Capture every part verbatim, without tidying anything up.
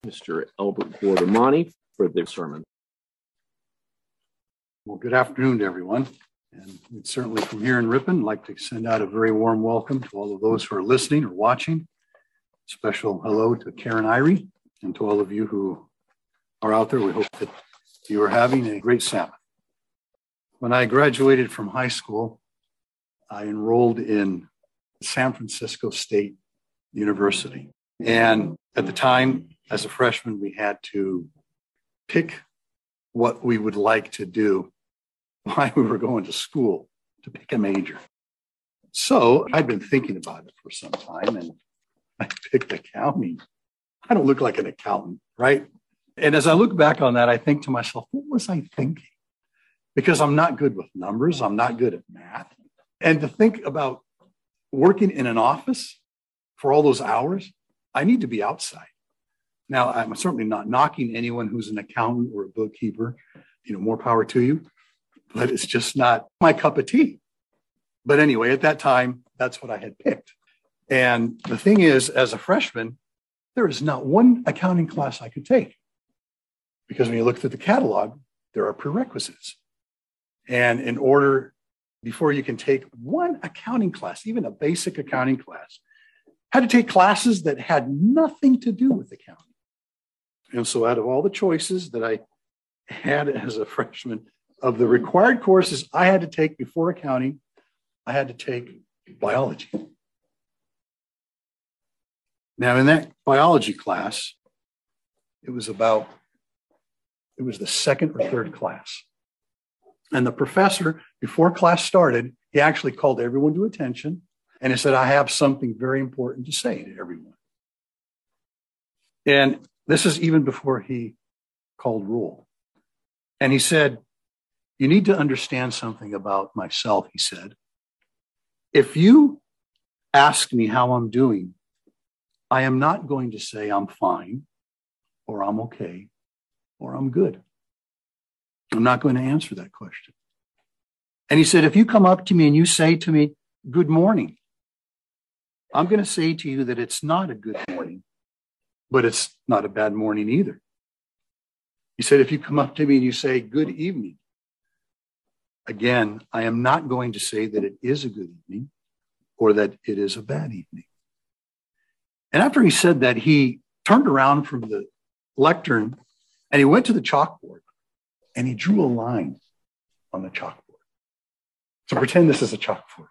Mister Albert Guardamani for their sermon. Well, good afternoon to everyone. And we'd certainly from here in Ripon like to send out a very warm welcome to all of those who are listening or watching. Special hello to Karen Irie and to all of you who are out there. We hope that you are having a great Sabbath. When I graduated from high school, I enrolled in San Francisco State University. And at the time, as a freshman, we had to pick what we would like to do while we were going to school, to pick a major. So I'd been thinking about it for some time, and I picked accounting. I don't look like an accountant, right? And as I look back on that, I think to myself, what was I thinking? Because I'm not good with numbers. I'm not good at math. And to think about working in an office for all those hours, I need to be outside. Now, I'm certainly not knocking anyone who's an accountant or a bookkeeper, you know, more power to you, but it's just not my cup of tea. But anyway, at that time, that's what I had picked. And the thing is, as a freshman, there is not one accounting class I could take, because when you look through the catalog, there are prerequisites. And in order, before you can take one accounting class, even a basic accounting class, I had to take classes that had nothing to do with accounting. And so out of all the choices that I had as a freshman, of the required courses I had to take before accounting, I had to take biology. Now, in that biology class, it was about, it was the second or third class. And the professor, before class started, he actually called everyone to attention, and he said, I have something very important to say to everyone. And this is even before he called roll. And he said, you need to understand something about myself, he said. If you ask me how I'm doing, I am not going to say I'm fine, or I'm okay, or I'm good. I'm not going to answer that question. And he said, if you come up to me and you say to me, good morning, I'm going to say to you that it's not a good morning, but it's not a bad morning either. He said, if you come up to me and you say, good evening, again, I am not going to say that it is a good evening or that it is a bad evening. And after he said that, he turned around from the lectern and he went to the chalkboard and he drew a line on the chalkboard. So pretend this is a chalkboard.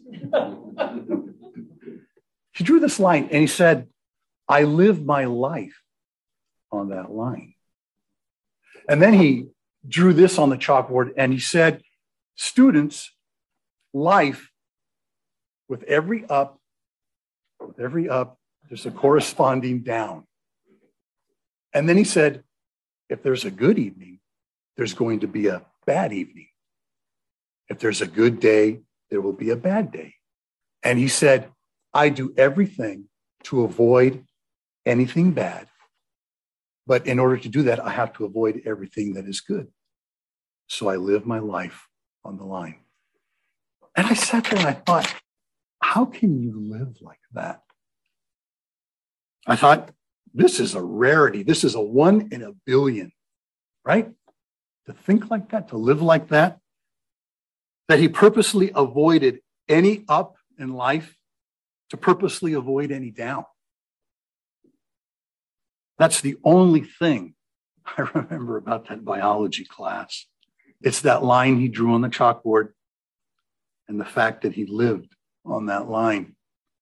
He drew this line and he said, I live my life on that line. And then he drew this on the chalkboard and he said, students, life, with every up, with every up, there's a corresponding down. And then he said, if there's a good evening, there's going to be a bad evening. If there's a good day, there will be a bad day. And he said, I do everything to avoid anything bad. But in order to do that, I have to avoid everything that is good. So I live my life on the line. And I sat there and I thought, how can you live like that? I thought, this is a rarity. This is a one in a billion, right? To think like that, to live like that, that he purposely avoided any up in life to purposely avoid any down. That's the only thing I remember about that biology class. It's that line he drew on the chalkboard and the fact that he lived on that line.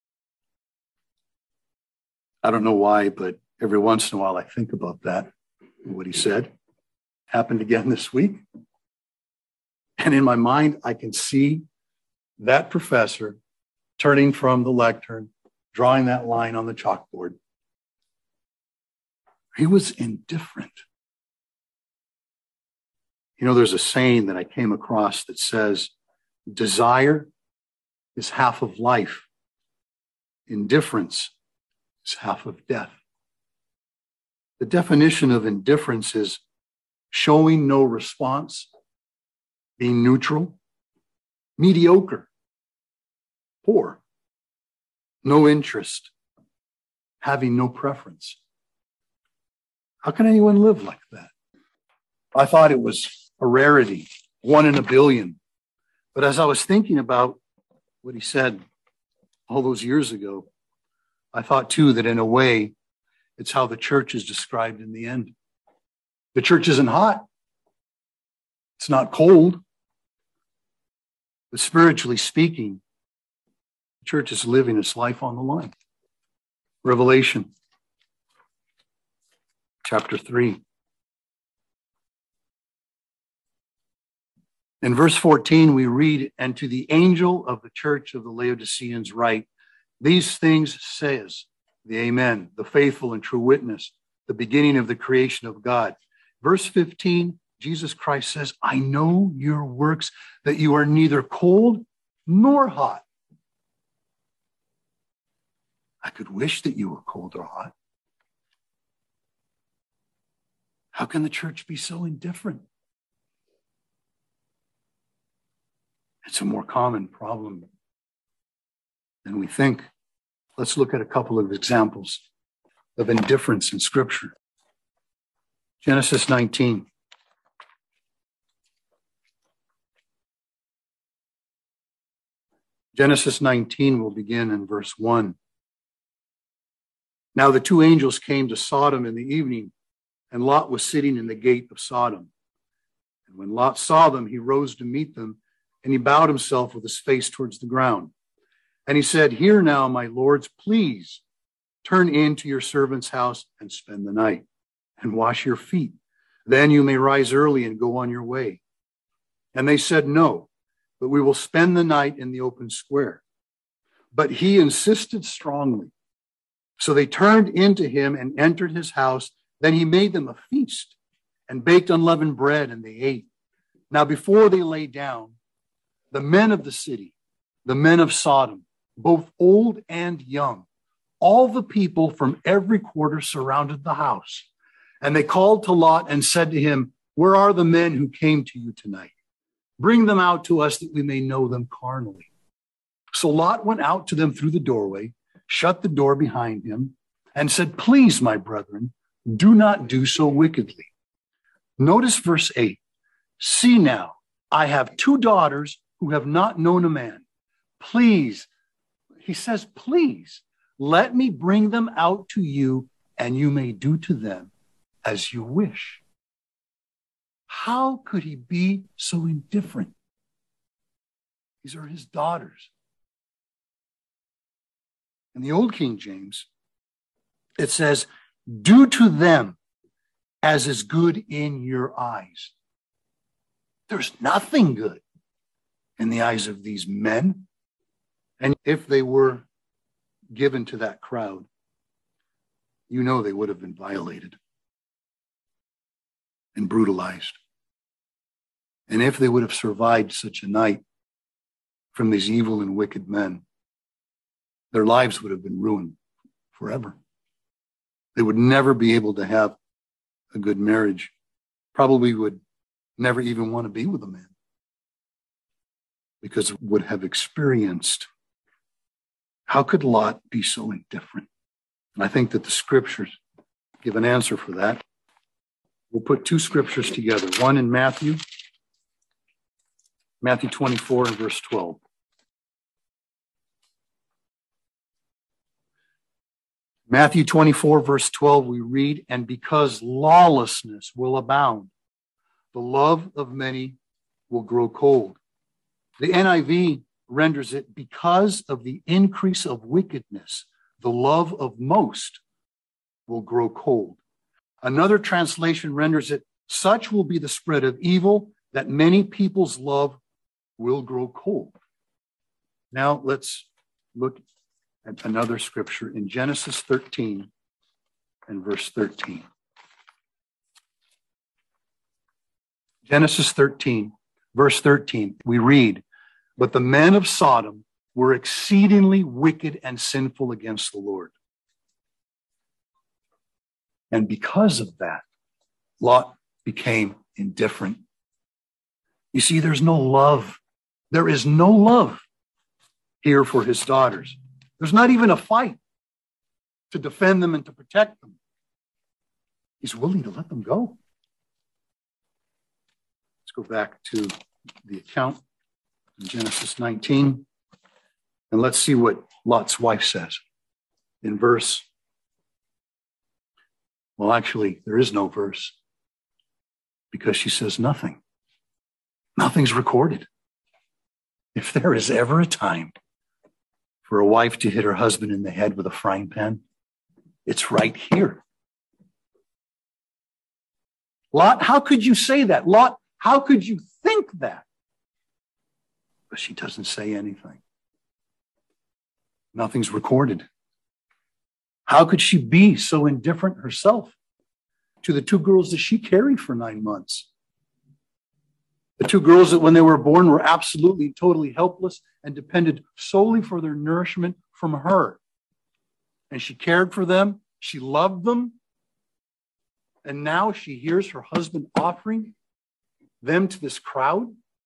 I don't know why, but every once in a while I think about that, what he said. Happened again this week. And in my mind, I can see that professor turning from the lectern, drawing that line on the chalkboard. He was indifferent. You know, there's a saying that I came across that says, desire is half of life. Indifference is half of death. The definition of indifference is showing no response, being neutral, mediocre, poor, no interest, having no preference. How can anyone live like that? I thought it was a rarity, one in a billion. But as I was thinking about what he said all those years ago, I thought too that in a way, it's how the church is described in the end. The church isn't hot. It's not cold. But spiritually speaking, the church is living its life on the line. Revelation chapter three. In verse fourteen, we read, "And to the angel of the church of the Laodiceans write, these things says the Amen, the faithful and true witness, the beginning of the creation of God." Verse fifteen, Jesus Christ says, "I know your works, that you are neither cold nor hot." I could wish that you were cold or hot. How can the church be so indifferent? It's a more common problem than we think. Let's look at a couple of examples of indifference in Scripture. Genesis nineteen. Genesis nineteen will begin in verse one. Now the two angels came to Sodom in the evening, and Lot was sitting in the gate of Sodom. And when Lot saw them, he rose to meet them, and he bowed himself with his face towards the ground. And he said, "Here now, my lords, please turn into your servant's house and spend the night, and wash your feet. Then you may rise early and go on your way." And they said, "No, but we will spend the night in the open square." But he insisted strongly. So they turned into him and entered his house. Then he made them a feast and baked unleavened bread, and they ate. Now before they lay down, the men of the city, the men of Sodom, both old and young, all the people from every quarter surrounded the house. And they called to Lot and said to him, "Where are the men who came to you tonight? Bring them out to us that we may know them carnally." So Lot went out to them through the doorway, shut the door behind him, and said, "Please, my brethren, do not do so wickedly." Notice verse eight. "See now, I have two daughters who have not known a man. Please," he says, "please, let me bring them out to you, and you may do to them as you wish." How could he be so indifferent? These are his daughters. In the Old King James, it says, "Do to them as is good in your eyes." There's nothing good in the eyes of these men. And if they were given to that crowd, you know they would have been violated and brutalized. And if they would have survived such a night from these evil and wicked men, their lives would have been ruined forever. They would never be able to have a good marriage, probably would never even want to be with a man because would have experienced. How could Lot be so indifferent? And I think that the scriptures give an answer for that. We'll put two scriptures together, one in Matthew, Matthew twenty-four and verse twelve. Matthew twenty-four, verse twelve, we read, "And because lawlessness will abound, the love of many will grow cold." The N I V renders it, "Because of the increase of wickedness, the love of most will grow cold." Another translation renders it, "Such will be the spread of evil that many people's love will grow cold." Now let's look at another scripture in Genesis thirteen and verse thirteen. Genesis thirteen, verse thirteen, we read, "But the men of Sodom were exceedingly wicked and sinful against the Lord. And because of that, Lot became indifferent." You see, there's no love. There is no love here for his daughters. There's not even a fight to defend them and to protect them. He's willing to let them go. Let's go back to the account in Genesis nineteen, and let's see what Lot's wife says in verse. Well, actually, there is no verse because she says nothing. Nothing's recorded. If there is ever a time for a wife to hit her husband in the head with a frying pan, it's right here. Lot, how could you say that? Lot, how could you think that? But she doesn't say anything. Nothing's recorded. How could she be so indifferent herself to the two girls that she carried for nine months? The two girls that when they were born were absolutely, totally helpless and depended solely for their nourishment from her. And she cared for them. She loved them. And now she hears her husband offering them to this crowd.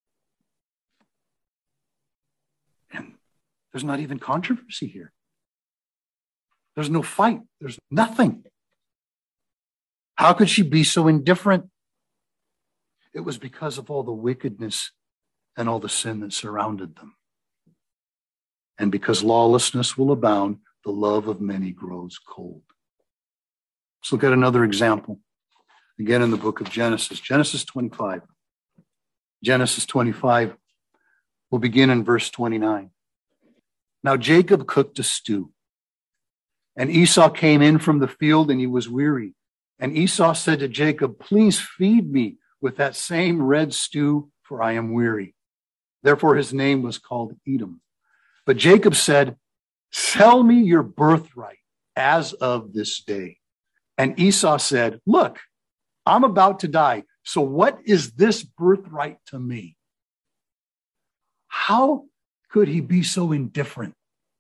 And there's not even controversy here. There's no fight. There's nothing. How could she be so indifferent? It was because of all the wickedness and all the sin that surrounded them. And because lawlessness will abound, the love of many grows cold. Let's look at another example. Again, in the book of Genesis, Genesis twenty-five. Genesis twenty-five, we'll begin in verse twenty-nine. Now Jacob cooked a stew, and Esau came in from the field, and he was weary. And Esau said to Jacob, please feed me with that same red stew, for I am weary. Therefore his name was called Edom. But Jacob said, sell me your birthright as of this day. And Esau said, look, I'm about to die. So what is this birthright to me? How could he be so indifferent?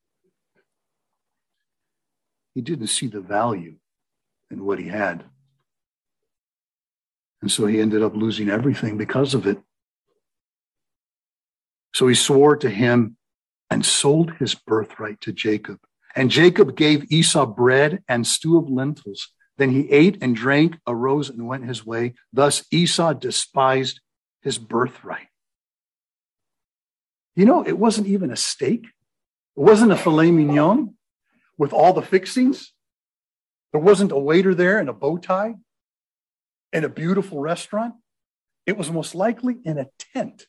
He didn't see the value in what he had. And so he ended up losing everything because of it. So he swore to him and sold his birthright to Jacob. And Jacob gave Esau bread and stew of lentils. Then he ate and drank, arose and went his way. Thus Esau despised his birthright. You know, it wasn't even a steak. It wasn't a filet mignon with all the fixings. There wasn't a waiter there in a bow tie in a beautiful restaurant. It was most likely in a tent.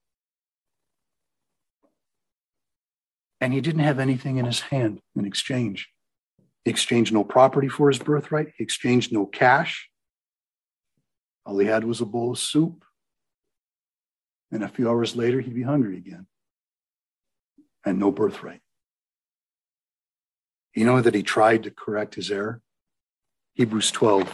And he didn't have anything in his hand in exchange. He exchanged no property for his birthright. He exchanged no cash. All he had was a bowl of soup. And a few hours later, he'd be hungry again. And no birthright. You know that he tried to correct his error? Hebrews twelve.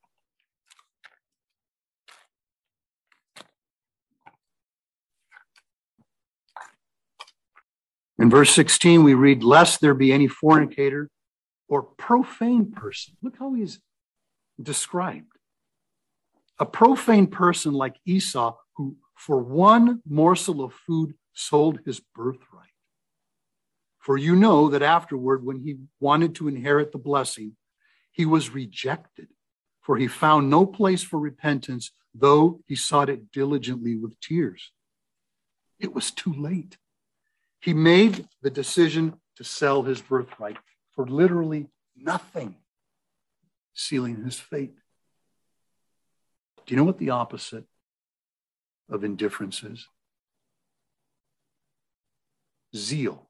In verse sixteen, we read, lest there be any fornicator or profane person. Look how he's described. A profane person like Esau, who for one morsel of food sold his birthright. For you know that afterward, when he wanted to inherit the blessing, he was rejected, for he found no place for repentance, though he sought it diligently with tears. It was too late. He made the decision to sell his birthright for literally nothing, sealing his fate. Do you know what the opposite of indifference is? Zeal.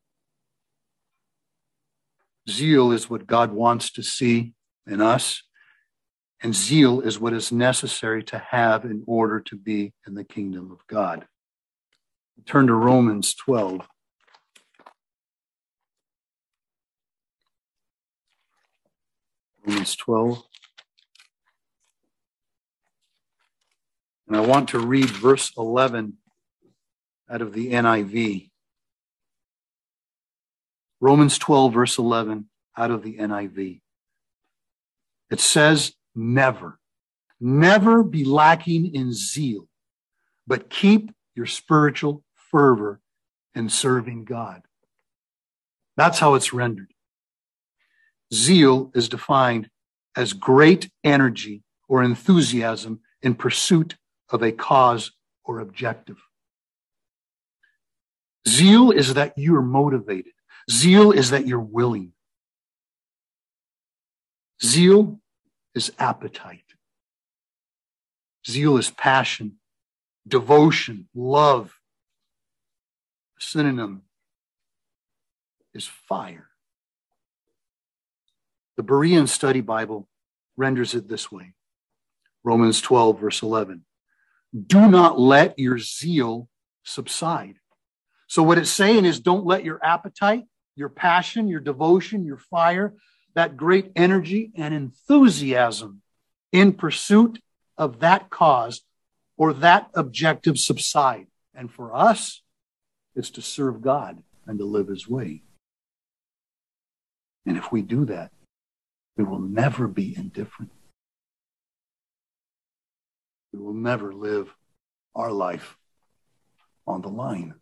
Zeal is what God wants to see in us, and zeal is what is necessary to have in order to be in the kingdom of God. Turn to Romans twelve. Romans twelve. And I want to read verse eleven out of the N I V. Romans twelve, verse eleven, out of the N I V. It says, never, never be lacking in zeal, but keep your spiritual fervor in serving God. That's how it's rendered. Zeal is defined as great energy or enthusiasm in pursuit of a cause or objective. Zeal is that you're motivated. Zeal is that you're willing. Zeal is appetite. Zeal is passion, devotion, love. A synonym is fire. The Berean Study Bible renders it this way. Romans twelve, verse eleven. Do not let your zeal subside. So what it's saying is don't let your appetite, your passion, your devotion, your fire, that great energy and enthusiasm in pursuit of that cause or that objective subside. And for us, it's to serve God and to live his way. And if we do that, we will never be indifferent. We will never live our life on the line.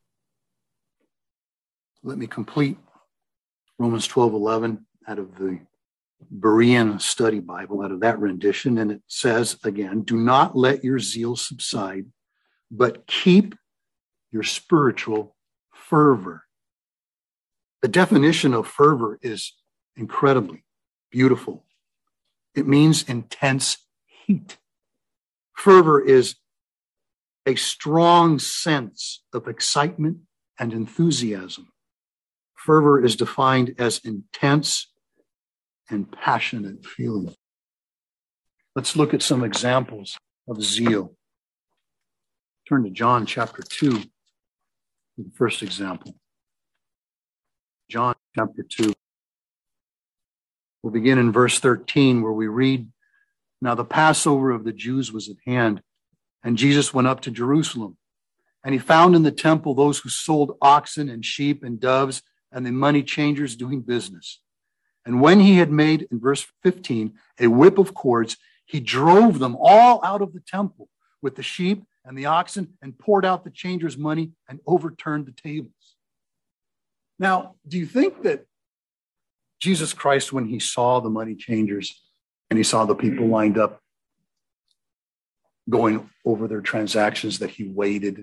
Let me complete Romans twelve eleven out of the Berean Study Bible, out of that rendition. And it says again, do not let your zeal subside, but keep your spiritual fervor. The definition of fervor is incredibly beautiful. It means intense heat. Fervor is a strong sense of excitement and enthusiasm. Fervor is defined as intense and passionate feeling. Let's look at some examples of zeal. Turn to John chapter two, the first example. John chapter two. We'll begin in verse thirteen, where we read, now the Passover of the Jews was at hand, and Jesus went up to Jerusalem. And he found in the temple those who sold oxen and sheep and doves and the money changers doing business. And when he had made, in verse fifteen, a whip of cords, he drove them all out of the temple with the sheep and the oxen and poured out the changers' money and overturned the tables. Now, do you think that Jesus Christ, when he saw the money changers and he saw the people lined up going over their transactions, that he waited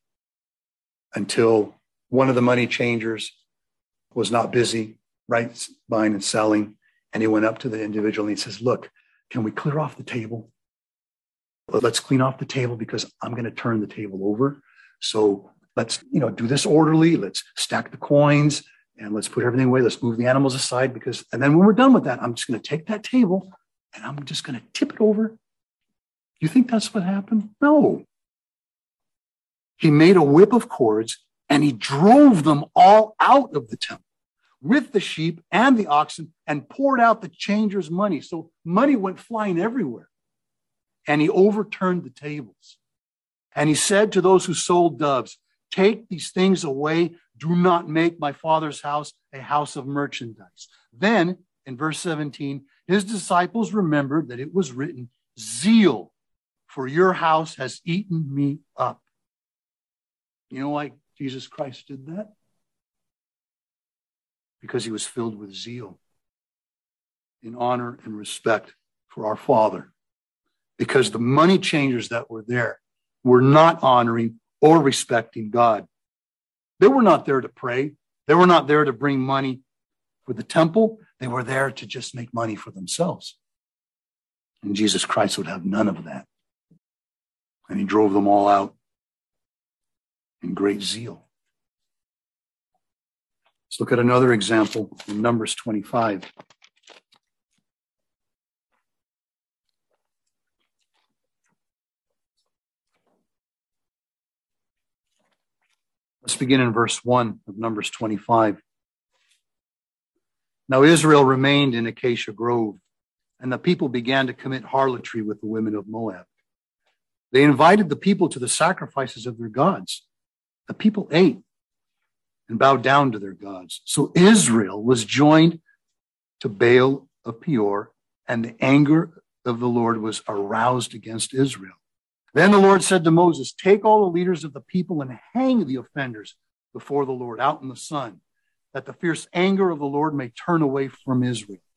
until one of the money changers was not busy, right, buying and selling, and he went up to the individual and he says, look, can we clear off the table? Let's clean off the table because I'm going to turn the table over. So let's, you know, do this orderly. Let's stack the coins and let's put everything away. Let's move the animals aside because, and then when we're done with that, I'm just going to take that table and I'm just going to tip it over. You think that's what happened? No. He made a whip of cords and he drove them all out of the temple with the sheep and the oxen and poured out the changers' money. So money went flying everywhere. And he overturned the tables. And he said to those who sold doves, take these things away. Do not make my Father's house a house of merchandise. Then, in verse seventeen, his disciples remembered that it was written, zeal for your house has eaten me up. You know why Jesus Christ did that? Because he was filled with zeal in honor and respect for our Father. Because the money changers that were there were not honoring or respecting God. They were not there to pray. They were not there to bring money for the temple. They were there to just make money for themselves. And Jesus Christ would have none of that. And he drove them all out in great zeal. Let's look at another example in Numbers twenty-five. Let's begin in verse one of Numbers twenty-five. Now Israel remained in Acacia Grove, and the people began to commit harlotry with the women of Moab. They invited the people to the sacrifices of their gods. The people ate and bowed down to their gods. So Israel was joined to Baal of Peor, and the anger of the Lord was aroused against Israel. Then the Lord said to Moses, take all the leaders of the people and hang the offenders before the Lord out in the sun, that the fierce anger of the Lord may turn away from Israel.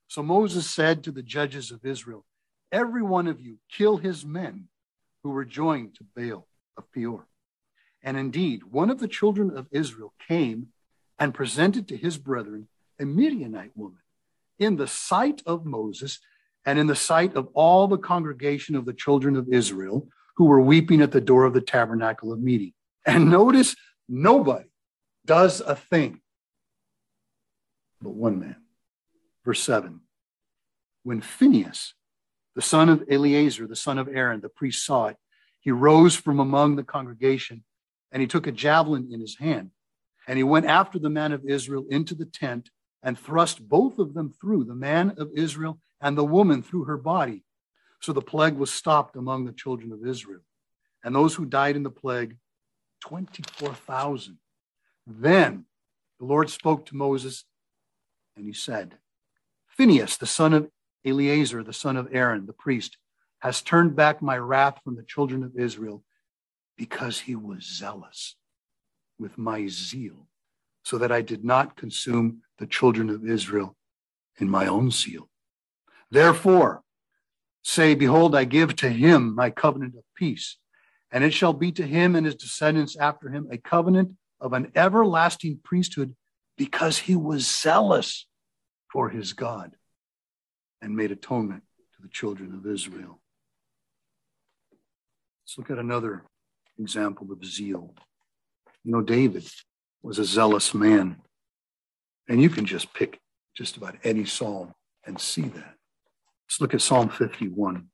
So Moses said to the judges of Israel, every one of you kill his men who were joined to Baal of Peor. And indeed, one of the children of Israel came and presented to his brethren a Midianite woman in the sight of Moses and in the sight of all the congregation of the children of Israel who were weeping at the door of the tabernacle of meeting. And notice, nobody does a thing but one man. Verse seven, when Phinehas, the son of Eleazar, the son of Aaron, the priest, saw it, he rose from among the congregation, and he took a javelin in his hand, and he went after the man of Israel into the tent and thrust both of them through, the man of Israel and the woman through her body. So the plague was stopped among the children of Israel. And those who died in the plague, twenty-four thousand. Then the Lord spoke to Moses, and he said, Phinehas, the son of Eleazar, the son of Aaron, the priest, has turned back my wrath from the children of Israel because he was zealous with my zeal, so that I did not consume the children of Israel in my own zeal. Therefore, say, behold, I give to him my covenant of peace, and it shall be to him and his descendants after him a covenant of an everlasting priesthood, because he was zealous for his God and made atonement to the children of Israel. Let's look at another example of zeal. You know, David was a zealous man, and you can just pick just about any psalm and see that. Let's look at Psalm fifty-one.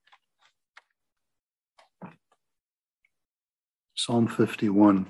Psalm fifty-one.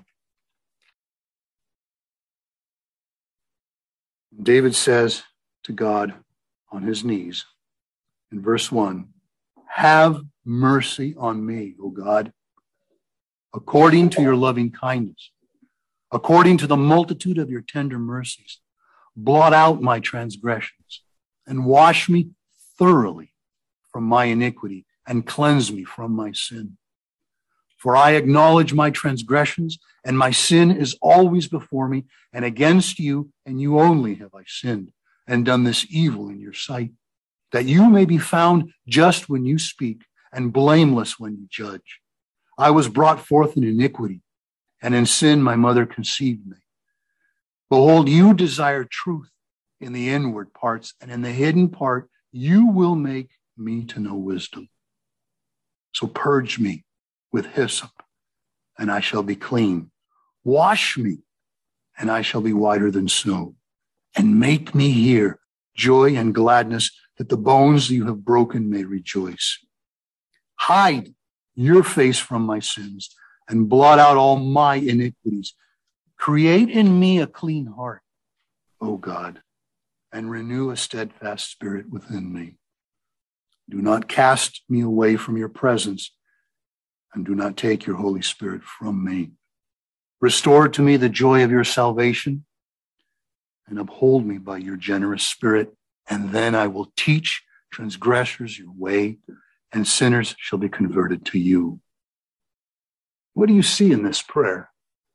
David says to God on his knees in verse one, have mercy on me, O God, according to your loving kindness, according to the multitude of your tender mercies. Blot out my transgressions and wash me thoroughly from my iniquity and cleanse me from my sin. For I acknowledge my transgressions, and my sin is always before me, and against you and you only have I sinned and done this evil in your sight, that you may be found just when you speak and blameless when you judge. I was brought forth in iniquity, and in sin my mother conceived me. Behold, you desire truth in the inward parts, and in the hidden part you will make me to know wisdom. So purge me with hyssop, and I shall be clean. Wash me, and I shall be whiter than snow. And make me hear joy and gladness, that the bones you have broken may rejoice. Hide your face from my sins, and blot out all my iniquities. Create in me a clean heart, O God, and renew a steadfast spirit within me. Do not cast me away from your presence, and do not take your Holy Spirit from me. Restore to me the joy of your salvation, and uphold me by your generous spirit, and then I will teach transgressors your way, and sinners shall be converted to you. What do you see in this prayer?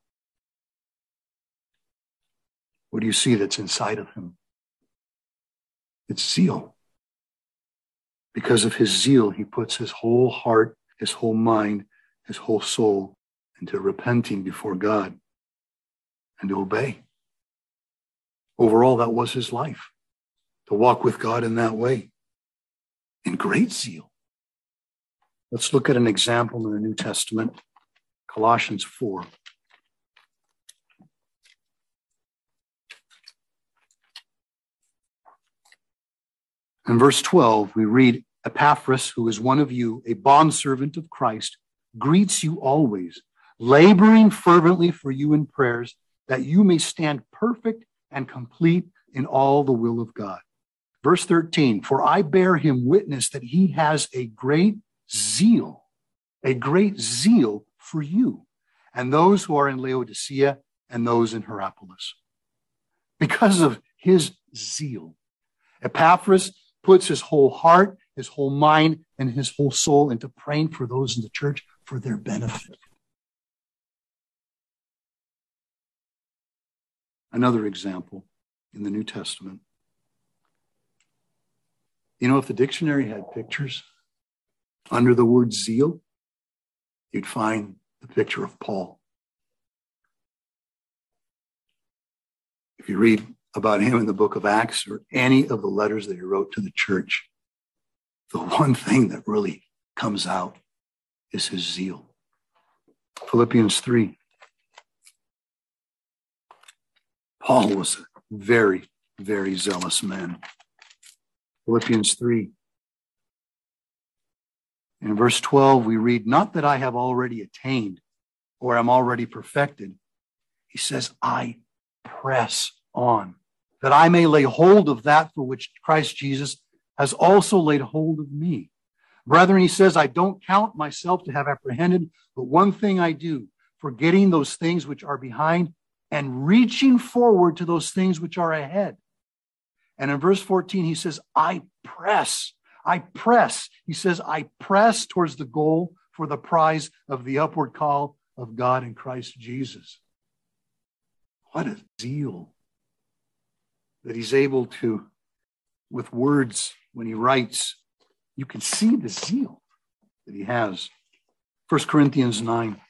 What do you see that's inside of him? It's zeal. Because of his zeal, he puts his whole heart, his whole mind, his whole soul into repenting before God and to obey. Overall, that was his life, to walk with God in that way, in great zeal. Let's look at an example in the New Testament, Colossians four. In verse twelve, we read, Epaphras, who is one of you, a bondservant of Christ, greets you always, laboring fervently for you in prayers, that you may stand perfect and complete in all the will of God. Verse thirteen, for I bear him witness that he has a great zeal, a great zeal for you, and those who are in Laodicea and those in Hierapolis. Because of his zeal, Epaphras puts his whole heart, his whole mind, and his whole soul into praying for those in the church for their benefit. Another example in the New Testament. You know, if the dictionary had pictures under the word zeal, you'd find the picture of Paul. If you read about him in the book of Acts or any of the letters that he wrote to the church, the one thing that really comes out is his zeal. Philippians three. Paul was a very, very zealous man. Philippians three. In verse twelve, we read, not that I have already attained or am already perfected. He says, I press on, that I may lay hold of that for which Christ Jesus has also laid hold of me. Brethren, he says, I don't count myself to have apprehended, but one thing I do, forgetting those things which are behind and reaching forward to those things which are ahead. And in verse fourteen, he says, I press, I press. He says, I press towards the goal for the prize of the upward call of God in Christ Jesus. What a zeal that he's able to, with words, when he writes, you can see the zeal that he has. First Corinthians nine.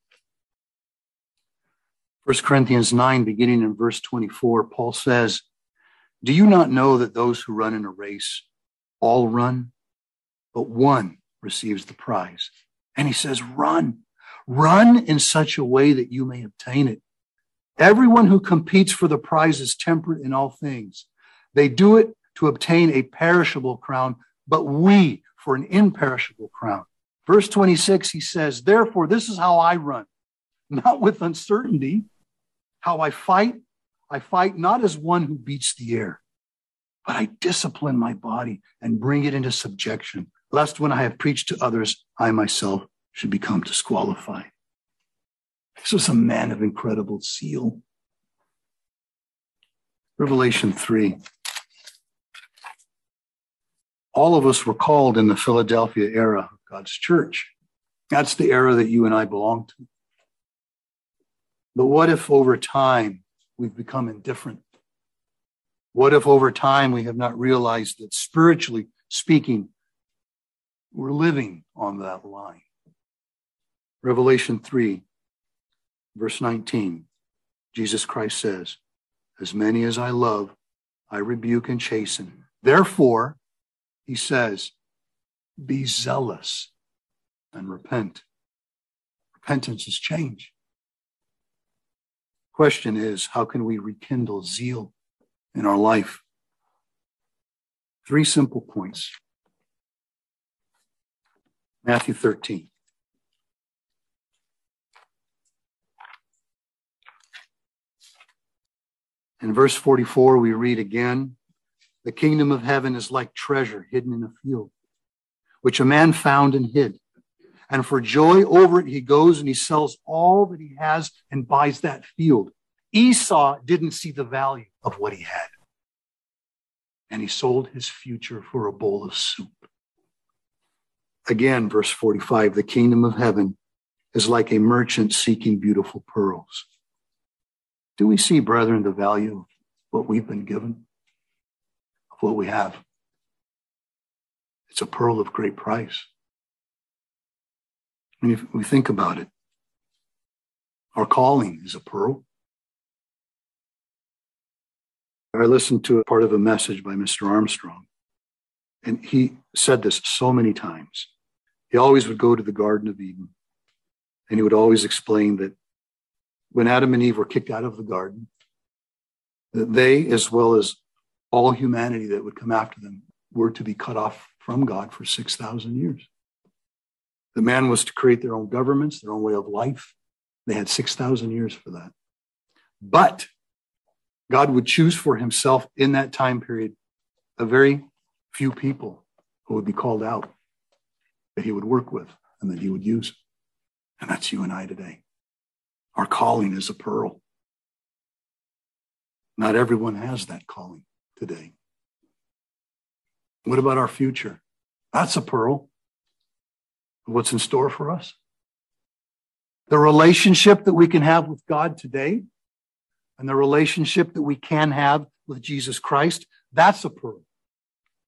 First Corinthians nine, beginning in verse twenty-four, Paul says, do you not know that those who run in a race all run, but one receives the prize? And he says, run, run in such a way that you may obtain it. Everyone who competes for the prize is temperate in all things. They do it to obtain a perishable crown, but we for an imperishable crown. Verse twenty-six, he says, therefore, this is how I run, not with uncertainty. How I fight, I fight not as one who beats the air, but I discipline my body and bring it into subjection, lest when I have preached to others, I myself should become disqualified. This was a man of incredible zeal. Revelation three. All of us were called in the Philadelphia era of God's church. That's the era that you and I belong to. But what if over time we've become indifferent? What if over time we have not realized that spiritually speaking, we're living on that line? Revelation three, verse nineteen, Jesus Christ says, as many as I love, I rebuke and chasten. Therefore, he says, be zealous and repent. Repentance is change. Question is, how can we rekindle zeal in our life? Three simple points. Matthew thirteen. In verse forty-four, we read again, the kingdom of heaven is like treasure hidden in a field, which a man found and hid. And for joy over it, he goes and he sells all that he has and buys that field. Esau didn't see the value of what he had. And he sold his future for a bowl of soup. Again, verse forty-five, the kingdom of heaven is like a merchant seeking beautiful pearls. Do we see, brethren, the value of what we've been given, of what we have? It's a pearl of great price. And if we think about it, our calling is a pearl. I listened to a part of a message by Mister Armstrong, and he said this so many times. He always would go to the Garden of Eden, and he would always explain that when Adam and Eve were kicked out of the garden, that they, as well as all humanity that would come after them, were to be cut off from God for six thousand years. The man was to create their own governments, their own way of life. They had six thousand years for that. But God would choose for himself in that time period a very few people who would be called out, that he would work with and that he would use. And that's you and I today. Our calling is a pearl. Not everyone has that calling today. What about our future? That's a pearl. What's in store for us? The relationship that we can have with God today and the relationship that we can have with Jesus Christ, that's a pearl.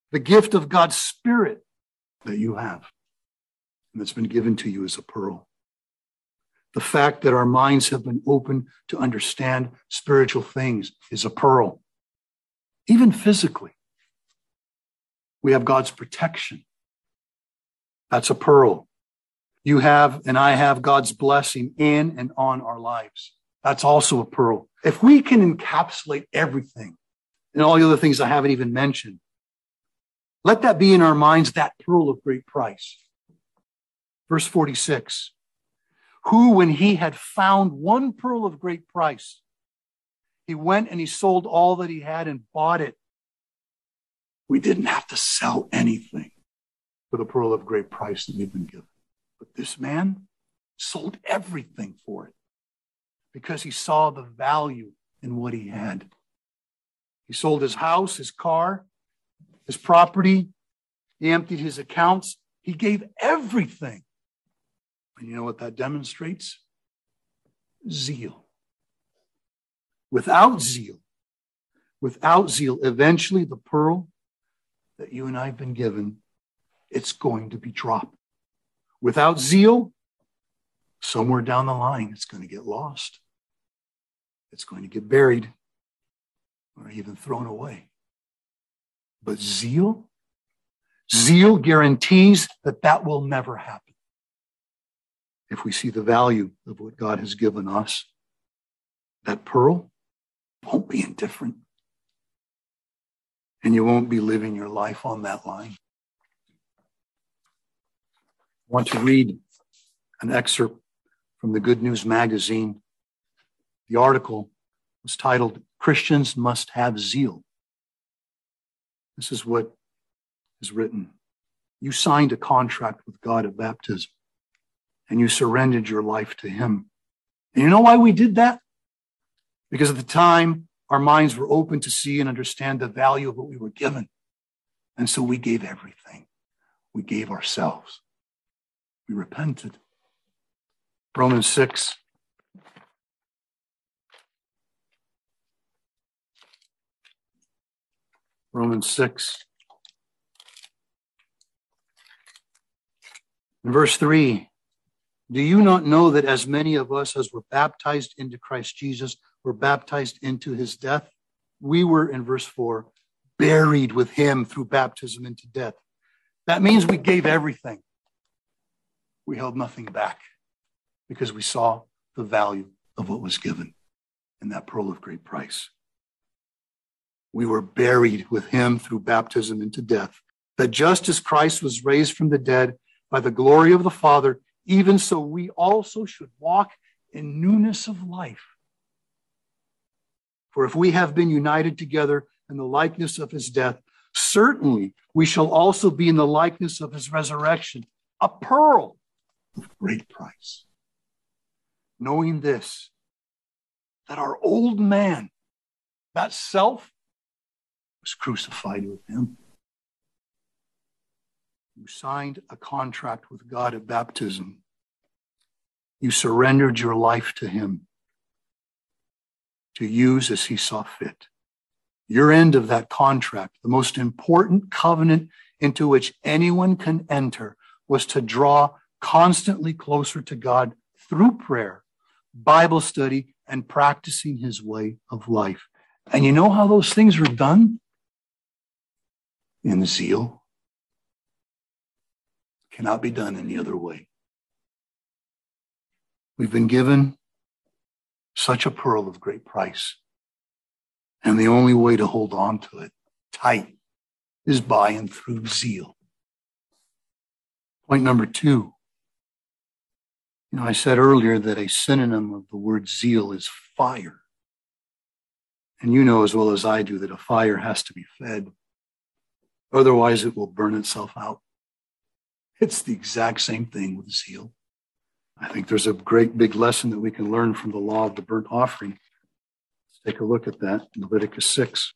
The gift of God's Spirit that you have and that's been given to you is a pearl. The fact that our minds have been open to understand spiritual things is a pearl. Even physically, we have God's protection. That's a pearl. You have and I have God's blessing in and on our lives. That's also a pearl. If we can encapsulate everything and all the other things I haven't even mentioned, let that be in our minds, that pearl of great price. Verse forty-six, who, when he had found one pearl of great price, he went and he sold all that he had and bought it. We didn't have to sell anything for the pearl of great price that we've been given. But this man sold everything for it because he saw the value in what he had. He sold his house, his car, his property. He emptied his accounts. He gave everything. And you know what that demonstrates? Zeal. Without zeal, without zeal, eventually the pearl that you and I have been given, it's going to be dropped. Without zeal, somewhere down the line, it's going to get lost. It's going to get buried or even thrown away. But zeal, zeal guarantees that that will never happen. If we see the value of what God has given us, that pearl won't be indifferent. And you won't be living your life on that line. I want to read an excerpt from the Good News magazine. The article was titled, Christians Must Have Zeal. This is what is written. You signed a contract with God at baptism, and you surrendered your life to him. And you know why we did that? Because at the time, our minds were open to see and understand the value of what we were given. And so we gave everything. We gave ourselves. We repented. Romans six. Romans six. In verse three, do you not know that as many of us as were baptized into Christ Jesus were baptized into his death? We were, in verse four, buried with him through baptism into death. That means we gave everything. We held nothing back because we saw the value of what was given in that pearl of great price. We were buried with him through baptism into death, that just as Christ was raised from the dead by the glory of the Father, even so we also should walk in newness of life. For if we have been united together in the likeness of his death, certainly we shall also be in the likeness of his resurrection, a pearl of great price. Knowing this, that our old man, that self, was crucified with him. You signed a contract with God at baptism. You surrendered your life to him to use as he saw fit. Your end of that contract, the most important covenant into which anyone can enter, was to draw constantly closer to God through prayer, Bible study, and practicing his way of life. And you know how those things were done? In zeal. Cannot be done any other way. We've been given such a pearl of great price. And the only way to hold on to it tight is by and through zeal. Point number two. You know, I said earlier that a synonym of the word zeal is fire. And you know as well as I do that a fire has to be fed. Otherwise, it will burn itself out. It's the exact same thing with zeal. I think there's a great big lesson that we can learn from the law of the burnt offering. Let's take a look at that in Leviticus six.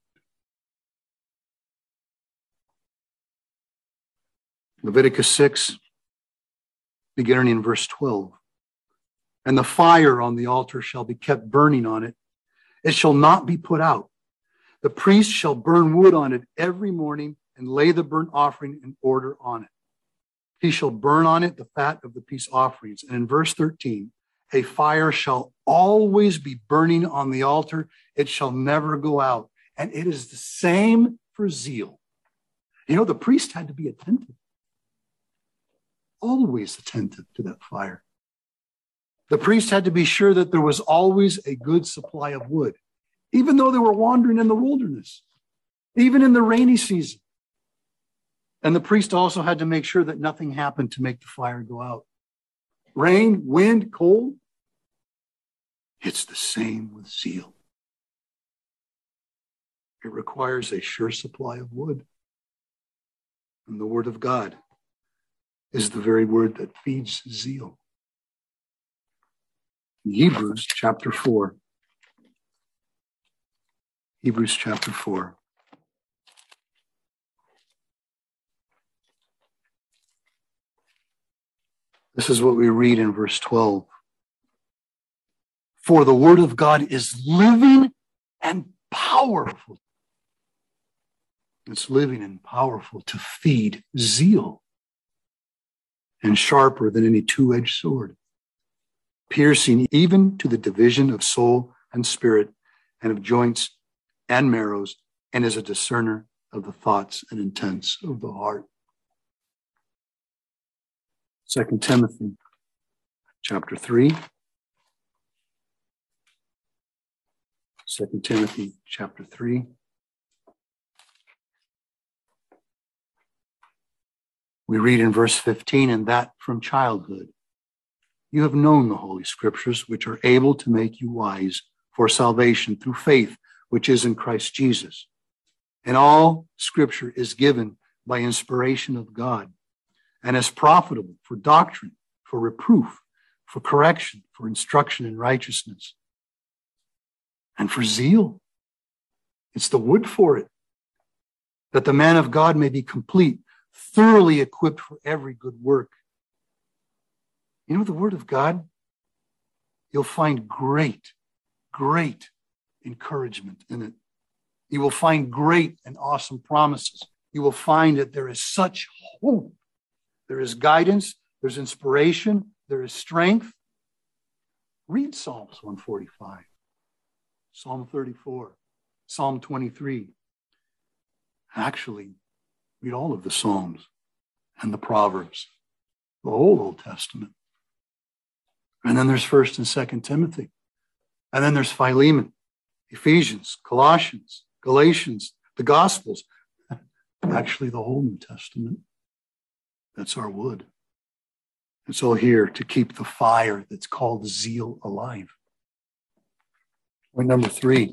Leviticus six, beginning in verse twelve. And the fire on the altar shall be kept burning on it. It shall not be put out. The priest shall burn wood on it every morning and lay the burnt offering in order on it. He shall burn on it the fat of the peace offerings. And in verse thirteen, a fire shall always be burning on the altar. It shall never go out. And it is the same for zeal. You know, the priest had to be attentive, always attentive to that fire. The priest had to be sure that there was always a good supply of wood, even though they were wandering in the wilderness, even in the rainy season. And the priest also had to make sure that nothing happened to make the fire go out. Rain, wind, cold. It's the same with zeal. It requires a sure supply of wood. And the word of God is the very word that feeds zeal. In Hebrews chapter four. Hebrews chapter four. This is what we read in verse twelve. For the word of God is living and powerful. It's living and powerful to feed zeal, and sharper than any two-edged sword, piercing even to the division of soul and spirit and of joints and marrows, and is a discerner of the thoughts and intents of the heart. Second Timothy chapter three. Second Timothy chapter three. We read in verse fifteen, and that from childhood you have known the Holy Scriptures, which are able to make you wise for salvation through faith, which is in Christ Jesus. And all Scripture is given by inspiration of God, and is profitable for doctrine, for reproof, for correction, for instruction in righteousness, and for zeal. It's the wood for it, that the man of God may be complete, thoroughly equipped for every good work. You know, the word of God, you'll find great, great encouragement in it. You will find great and awesome promises. You will find that there is such hope. There is guidance, there's inspiration, there is strength. Read Psalms one forty-five, Psalm thirty-four, Psalm twenty-three. Actually, read all of the Psalms and the Proverbs, the whole Old Testament. And then there's First and Second Timothy. And then there's Philemon, Ephesians, Colossians, Galatians, the Gospels. Actually, the whole New Testament. That's our wood. It's all here to keep the fire that's called zeal alive. Point number three,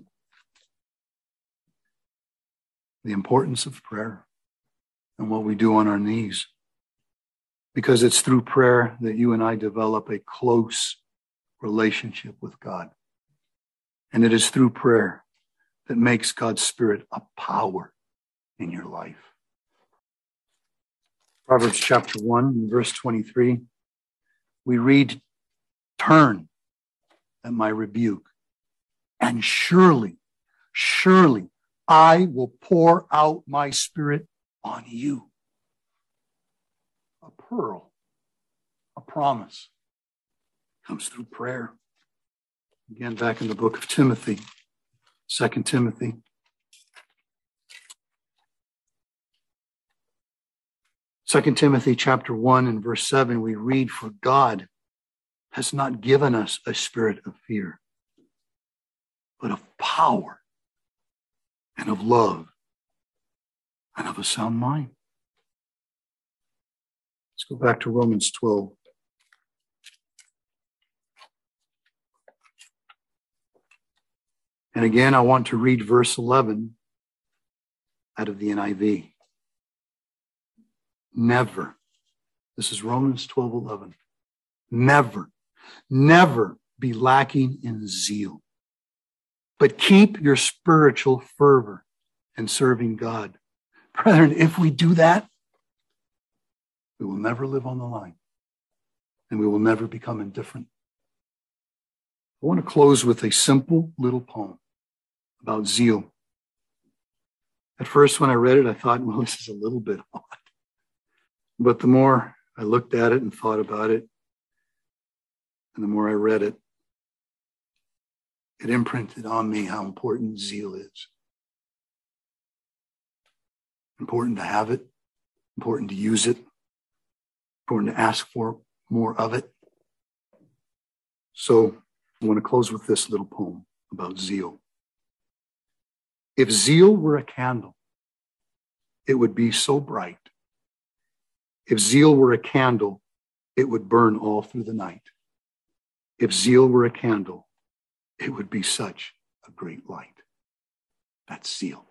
the importance of prayer and what we do on our knees. Because it's through prayer that you and I develop a close relationship with God. And it is through prayer that makes God's Spirit a power in your life. Proverbs chapter one, verse twenty-three, we read, turn at my rebuke, and surely, surely I will pour out my Spirit on you. A pearl, a promise, comes through prayer. Again, back in the book of Timothy, Second Timothy. Second Timothy chapter one and verse seven, we read, for God has not given us a spirit of fear, but of power and of love and of a sound mind. Let's go back to Romans twelve. And again, I want to read verse eleven out of the N I V. Never, this is Romans twelve eleven, never, never be lacking in zeal, but keep your spiritual fervor in serving God. Brethren, if we do that, we will never live on the line, and we will never become indifferent. I want to close with a simple little poem about zeal. At first, when I read it, I thought, well, this is a little bit odd. But the more I looked at it and thought about it, and the more I read it, it imprinted on me how important zeal is. Important to have it, important to use it, important to ask for more of it. So I want to close with this little poem about zeal. If zeal were a candle, it would be so bright. If zeal were a candle, it would burn all through the night. If zeal were a candle, it would be such a great light. That's zeal.